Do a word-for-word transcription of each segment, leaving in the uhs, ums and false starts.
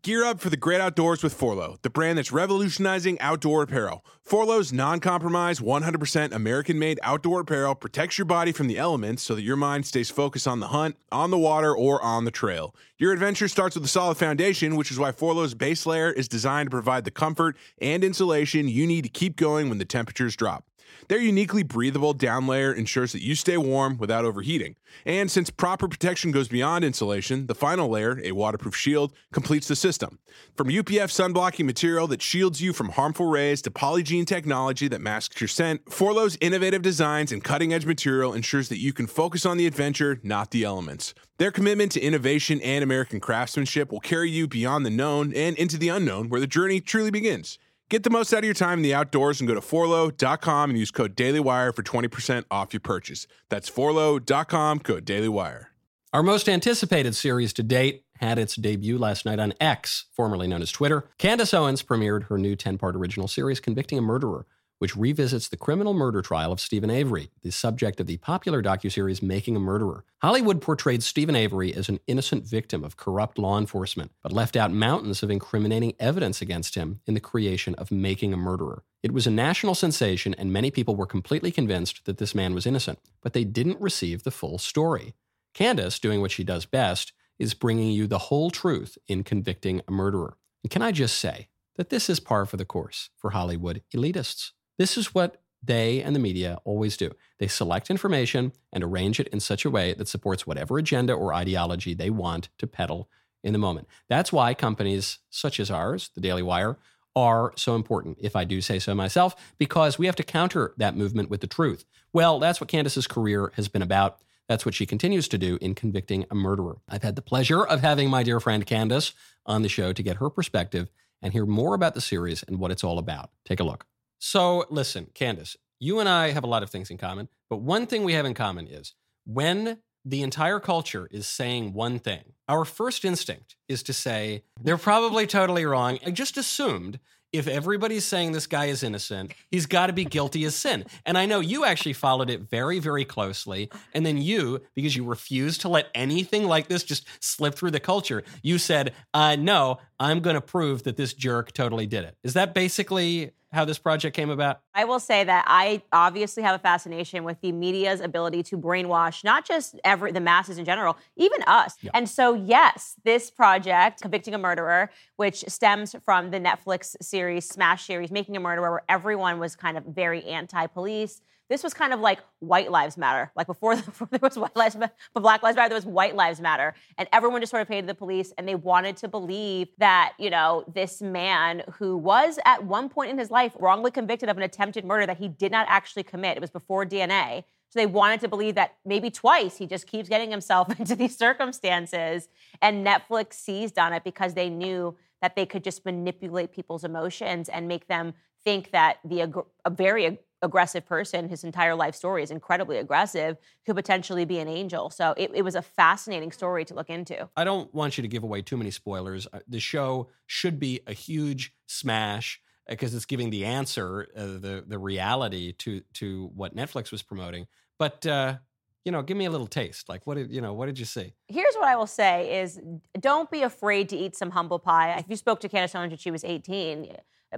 Gear up for the great outdoors with Forloh, the brand that's revolutionizing outdoor apparel. Forloh's non-compromise, one hundred percent American-made outdoor apparel protects your body from the elements so that your mind stays focused on the hunt, on the water, or on the trail. Your adventure starts with a solid foundation, which is why Forloh's base layer is designed to provide the comfort and insulation you need to keep going when the temperatures drop. Their uniquely breathable down layer ensures that you stay warm without overheating. And since proper protection goes beyond insulation, the final layer, a waterproof shield, completes the system. From U P F sunblocking material that shields you from harmful rays to Polygiene technology that masks your scent, Forloh's innovative designs and cutting-edge material ensures that you can focus on the adventure, not the elements. Their commitment to innovation and American craftsmanship will carry you beyond the known and into the unknown, where the journey truly begins. Get the most out of your time in the outdoors and go to forloh dot com and use code DailyWire for twenty percent off your purchase. That's forloh dot com, code DailyWire. Our most anticipated series to date had its debut last night on X, formerly known as Twitter. Candace Owens premiered her new ten-part original series, Convicting a Murderer, which revisits the criminal murder trial of Stephen Avery, the subject of the popular docuseries Making a Murderer. Hollywood portrayed Stephen Avery as an innocent victim of corrupt law enforcement, but left out mountains of incriminating evidence against him in the creation of Making a Murderer. It was a national sensation, and many people were completely convinced that this man was innocent, but they didn't receive the full story. Candace, doing what she does best, is bringing you the whole truth in Convicting a Murderer. And can I just say that this is par for the course for Hollywood elitists? This is what they and the media always do. They select information and arrange it in such a way that supports whatever agenda or ideology they want to peddle in the moment. That's why companies such as ours, the Daily Wire, are so important, if I do say so myself, because we have to counter that movement with the truth. Well, that's what Candace's career has been about. That's what she continues to do in Convicting a Murderer. I've had the pleasure of having my dear friend Candace on the show to get her perspective and hear more about the series and what it's all about. Take a look. So listen, Candace, you and I have a lot of things in common, but one thing we have in common is when the entire culture is saying one thing, our first instinct is to say, they're probably totally wrong. I just assumed if everybody's saying this guy is innocent, he's got to be guilty as sin. And I know you actually followed it very, very closely. And then you, because you refused to let anything like this just slip through the culture, you said, uh, no, I'm going to prove that this jerk totally did it. Is that basically how this project came about? I will say that I obviously have a fascination with the media's ability to brainwash not just every the masses in general, even us. Yeah. And so, yes, this project, Convicting a Murderer, which stems from the Netflix series, Smash series, Making a Murderer, where everyone was kind of very anti-police. This was kind of like White Lives Matter. Like before, before there was White Lives Matter, but Black Lives Matter, there was White Lives Matter. And everyone just sort of hated the police, and they wanted to believe that, you know, this man who was at one point in his life wrongly convicted of an attempted murder that he did not actually commit. It was before D N A. So they wanted to believe that maybe twice he just keeps getting himself into these circumstances. And Netflix seized on it because they knew that they could just manipulate people's emotions and make them think that the ag- a very ag- aggressive person, his entire life story is incredibly aggressive, could potentially be an angel. So it, it was a fascinating story to look into. I don't want you to give away too many spoilers. The show should be a huge smash because it's giving the answer, uh, the the reality to to what Netflix was promoting. But uh, you know, give me a little taste. Like, what did you know? What did you see? Here's what I will say: is don't be afraid to eat some humble pie. If you spoke to Candace Owens when she was eighteen.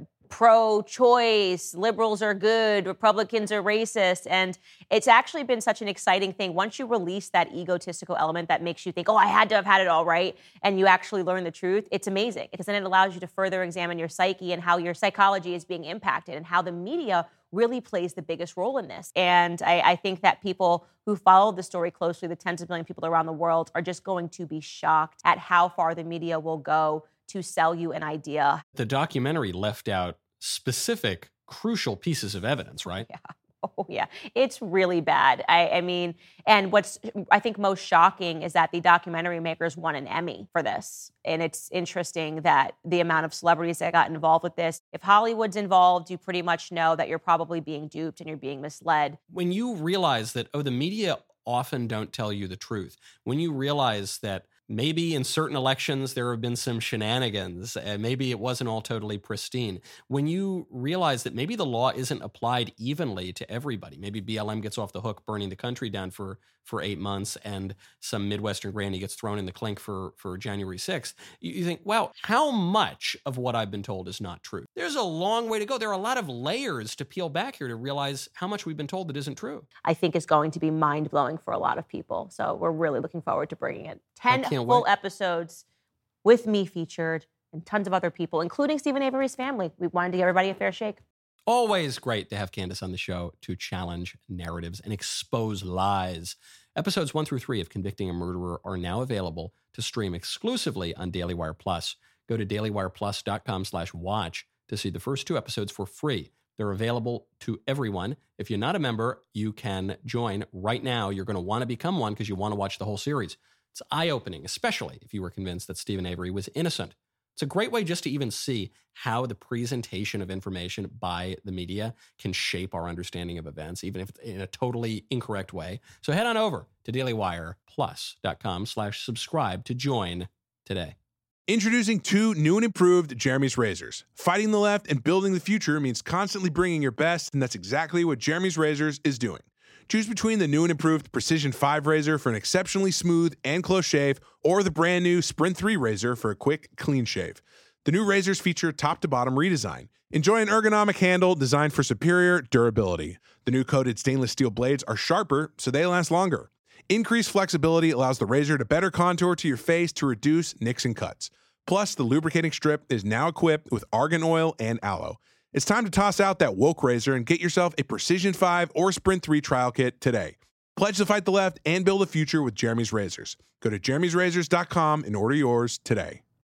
Pro-choice, liberals are good, Republicans are racist. And it's actually been such an exciting thing. Once you release that egotistical element that makes you think, oh, I had to have had it all right, and you actually learn the truth, it's amazing. Because then it allows you to further examine your psyche and how your psychology is being impacted and how the media really plays the biggest role in this. And I, I think that people who follow the story closely, the tens of million people around the world, are just going to be shocked at how far the media will go to sell you an idea. The documentary left out specific, crucial pieces of evidence, right? Yeah. Oh, yeah. It's really bad. I, I mean, and what's, I think, most shocking is that the documentary makers won an Emmy for this. And it's interesting that the amount of celebrities that got involved with this. If Hollywood's involved, you pretty much know that you're probably being duped and you're being misled. When you realize that, oh, the media often don't tell you the truth, when you realize that maybe in certain elections there have been some shenanigans, and maybe it wasn't all totally pristine. When you realize that maybe the law isn't applied evenly to everybody, maybe B L M gets off the hook burning the country down for, for eight months and some Midwestern granny gets thrown in the clink for, for January sixth, you, you think, wow, how much of what I've been told is not true? There's a long way to go. There are a lot of layers to peel back here to realize how much we've been told that isn't true. I think is going to be mind-blowing for a lot of people. So we're really looking forward to bringing it. ten full wait. episodes with me featured and tons of other people, including Stephen Avery's family. We wanted to give everybody a fair shake. Always great to have Candace on the show to challenge narratives and expose lies. Episodes one through three of Convicting a Murderer are now available to stream exclusively on Daily Wire Plus. Go to dailywire-plus.com slash watch to see the first two episodes for free. They're available to everyone. If you're not a member, you can join right now. You're going to want to become one because you want to watch the whole series. It's eye-opening, especially if you were convinced that Stephen Avery was innocent. It's a great way just to even see how the presentation of information by the media can shape our understanding of events, even if it's in a totally incorrect way. So head on over to dailywire-plus.com slash subscribe to join today. Introducing two new and improved Jeremy's Razors. Fighting the left and building the future means constantly bringing your best, and that's exactly what Jeremy's Razors is doing. Choose between the new and improved Precision five razor for an exceptionally smooth and close shave, or the brand new Sprint three razor for a quick, clean shave. The new razors feature top-to-bottom redesign. Enjoy an ergonomic handle designed for superior durability. The new coated stainless steel blades are sharper, so they last longer. Increased flexibility allows the razor to better contour to your face to reduce nicks and cuts. Plus, the lubricating strip is now equipped with argan oil and aloe. It's time to toss out that woke razor and get yourself a Precision five or Sprint three trial kit today. Pledge to fight the left and build a future with Jeremy's Razors. Go to jeremy's razors dot com and order yours today.